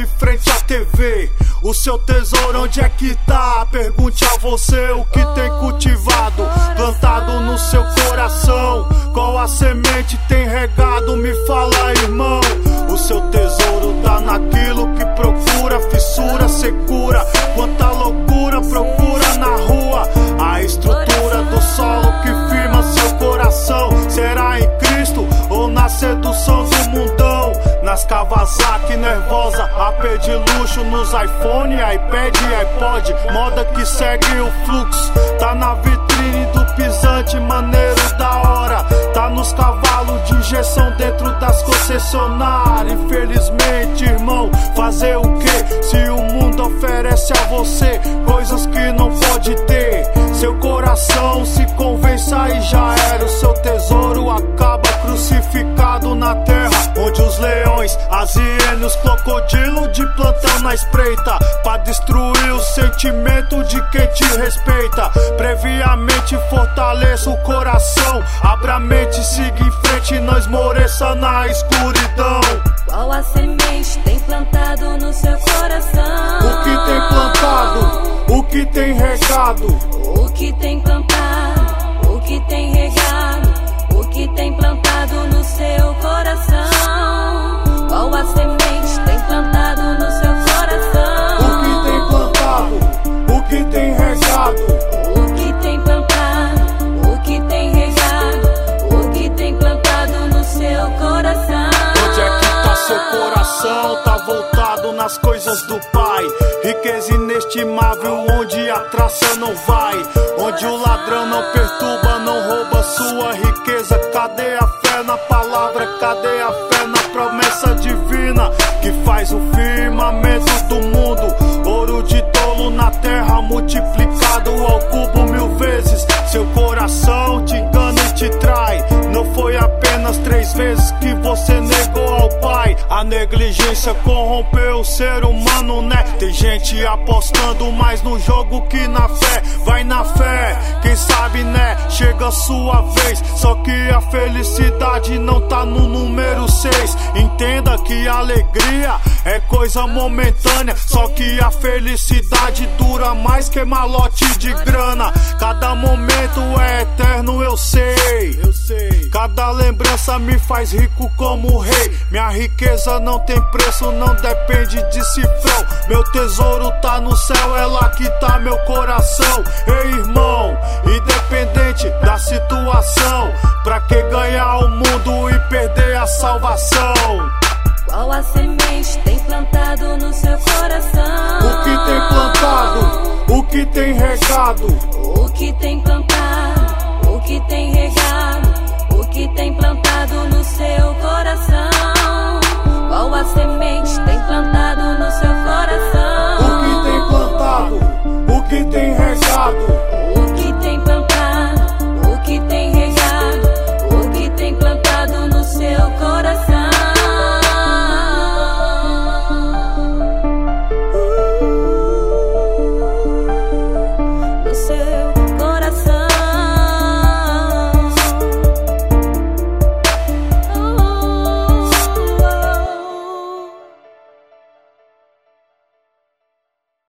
em frente à TV. O seu tesouro onde é que tá? Pergunte a você o que tem cultivado, plantado no seu coração. Qual a semente tem regado? Me fala, irmão. O seu tesouro tá naquilo que procura, fissura, secura. Quanta loucura procura na rua. A estrutura do solo que firma seu coração. Será em Cristo ou na sedução do mundão? Nas Kawasaki nervosa, AP de luxo, nos iPhone, iPad e iPod. Moda que segue o fluxo. Tá na vitrine do pisante, maneiro da hora. Tá nos cavalos de injeção dentro das concessionárias. Infelizmente, irmão, fazer o que? Se o mundo oferece a você coisas que não pode ter. Seu coração se convença e já era. O seu tesouro acaba crucificado na terra, onde os leões, as hienas, crocodilo de plantão na espreita, pra destruir o sentimento de quem te respeita. Previamente fortaleça o coração, abra a mente, siga em frente, não esmoreça na escuridão. Qual a semente tem plantado no seu coração? O que tem plantado? O que tem regado? O que tem plantado? O que tem regado? O que tem plantado no seu coração? Qual a semente tem plantado no seu coração? O que tem plantado? O que tem regado? O que tem plantado? O que tem regado? O que tem plantado no seu coração? Onde é que tá seu coração? Tá voltado nas coisas do Pai. Riqueza inestimável onde a traça não vai. Onde o ladrão não perturba, não rouba sua riqueza. Cadê a fé na palavra? Cadê a fé na promessa divina que faz o firmamento do mundo? Ouro de tolo na terra multiplicado ao cubo 1000 vezes. Seu coração te engana e te trai. Não foi apenas 3 vezes que você negou ao Pai. A negligência corrompeu o ser humano, né? Tem gente apostando mais no jogo que na fé. Vai na fé, quem sabe, né? Chega a sua vez. Só que a felicidade não tá no número 6. Entenda que a alegria é coisa momentânea. Só que a felicidade dura mais que malote de grana. Cada momento é eterno, eu sei. Cada lembrança me faz rico como rei. Minha riqueza não tem preço, não depende de cifrão. Meu tesouro tá no céu, é lá que tá meu coração. Ei, irmão, independente da situação, pra que ganhar o mundo e perder a salvação? Qual a semente tem plantado no seu coração? O que tem plantado? O que tem regado? O que tem plantado? O que tem regado? O que tem plantado no seu coração?